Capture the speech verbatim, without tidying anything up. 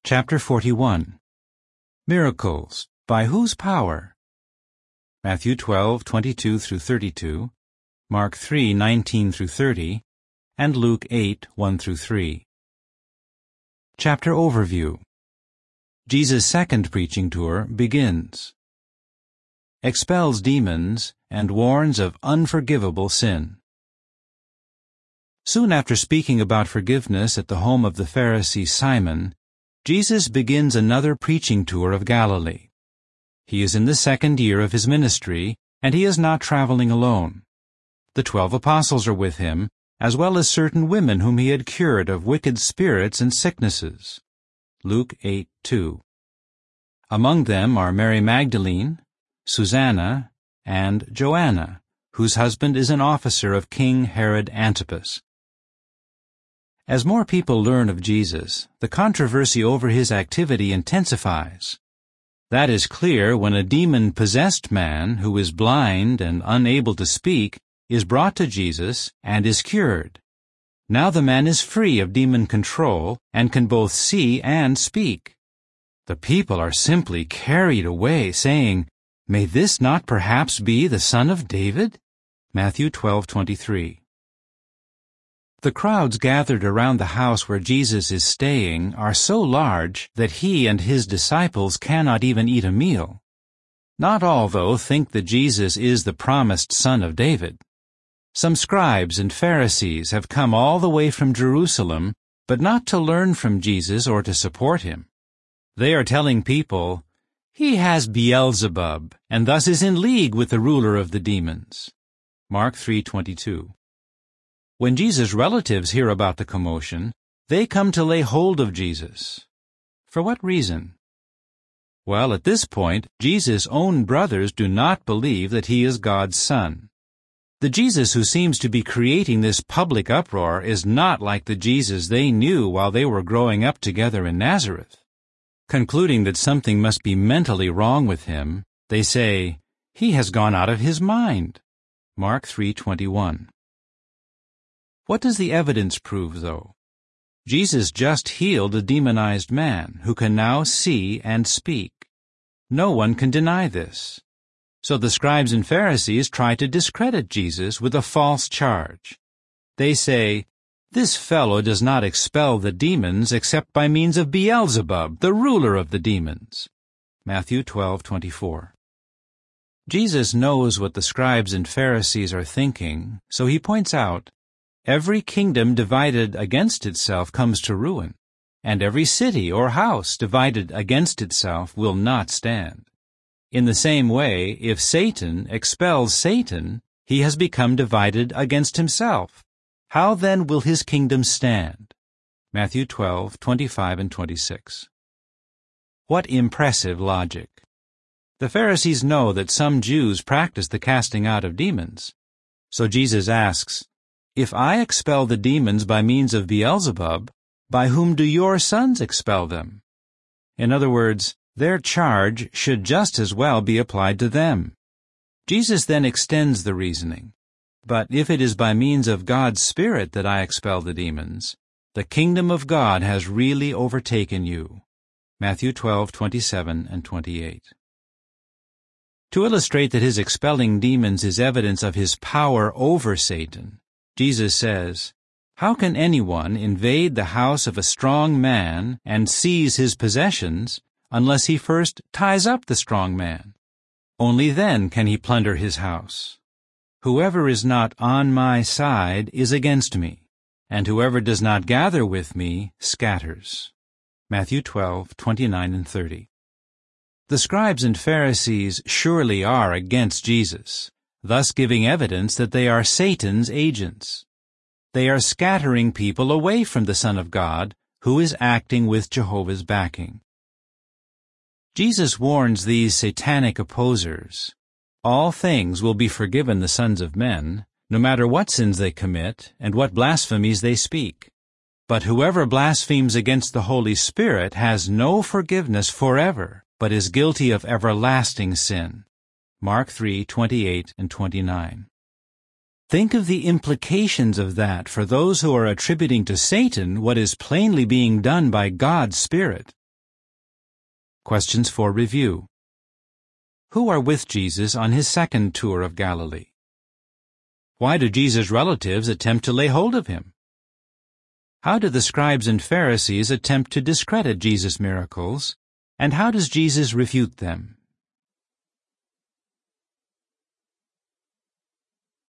Chapter forty-one. Miracles, by whose power? Matthew twelve, twenty-two through thirty-two, Mark three, nineteen through thirty, and Luke eight, one through three. Chapter Overview. Jesus' second preaching tour begins. Expels demons and warns of unforgivable sin. Soon after speaking about forgiveness at the home of the Pharisee Simon, Jesus begins another preaching tour of Galilee. He is in the second year of his ministry, and he is not traveling alone. The twelve apostles are with him, as well as certain women whom he had cured of wicked spirits and sicknesses. Luke eight, two. Among them are Mary Magdalene, Susanna, and Joanna, whose husband is an officer of King Herod Antipas. As more people learn of Jesus, the controversy over his activity intensifies. That is clear when a demon-possessed man who is blind and unable to speak is brought to Jesus and is cured. Now the man is free of demon control and can both see and speak. The people are simply carried away, saying, "May this not perhaps be the son of David?" Matthew twelve, twenty-three. The crowds gathered around the house where Jesus is staying are so large that he and his disciples cannot even eat a meal. Not all, though, think that Jesus is the promised son of David. Some scribes and Pharisees have come all the way from Jerusalem, but not to learn from Jesus or to support him. They are telling people, "He has Beelzebub, and thus is in league with the ruler of the demons." Mark three, twenty-two. When Jesus' relatives hear about the commotion, they come to lay hold of Jesus. For what reason? Well, at this point, Jesus' own brothers do not believe that he is God's son. The Jesus who seems to be creating this public uproar is not like the Jesus they knew while they were growing up together in Nazareth. Concluding that something must be mentally wrong with him, they say, "He has gone out of his mind." Mark three, twenty-one. What does the evidence prove, though? Jesus just healed a demonized man who can now see and speak. No one can deny this. So the scribes and Pharisees try to discredit Jesus with a false charge. They say, "This fellow does not expel the demons except by means of Beelzebub, the ruler of the demons." Matthew twelve, twenty-four. Jesus knows what the scribes and Pharisees are thinking, so he points out, "Every kingdom divided against itself comes to ruin, and every city or house divided against itself will not stand. In the same way, if Satan expels Satan, he has become divided against himself. How then will his kingdom stand?" Matthew twelve, twenty-five and twenty-six. What impressive logic! The Pharisees know that some Jews practice the casting out of demons. So Jesus asks, "If I expel the demons by means of Beelzebub, by whom do your sons expel them?" In other words, their charge should just as well be applied to them. Jesus then extends the reasoning. "But if it is by means of God's Spirit that I expel the demons, the kingdom of God has really overtaken you." Matthew twelve, twenty-seven and twenty-eight. To illustrate that his expelling demons is evidence of his power over Satan, Jesus says, "How can anyone invade the house of a strong man and seize his possessions unless he first ties up the strong man? Only then can he plunder his house. Whoever is not on my side is against me, and whoever does not gather with me scatters." Matthew twelve, twenty-nine and thirty. The scribes and Pharisees surely are against Jesus, thus giving evidence that they are Satan's agents. They are scattering people away from the Son of God, who is acting with Jehovah's backing. Jesus warns these satanic opposers, "All things will be forgiven the sons of men, no matter what sins they commit and what blasphemies they speak. But whoever blasphemes against the Holy Spirit has no forgiveness forever, but is guilty of everlasting sin." Mark three, twenty-eight and twenty-nine. Think of the implications of that for those who are attributing to Satan what is plainly being done by God's Spirit. Questions for review. Who are with Jesus on his second tour of Galilee? Why do Jesus' relatives attempt to lay hold of him? How do the scribes and Pharisees attempt to discredit Jesus' miracles, and how does Jesus refute them?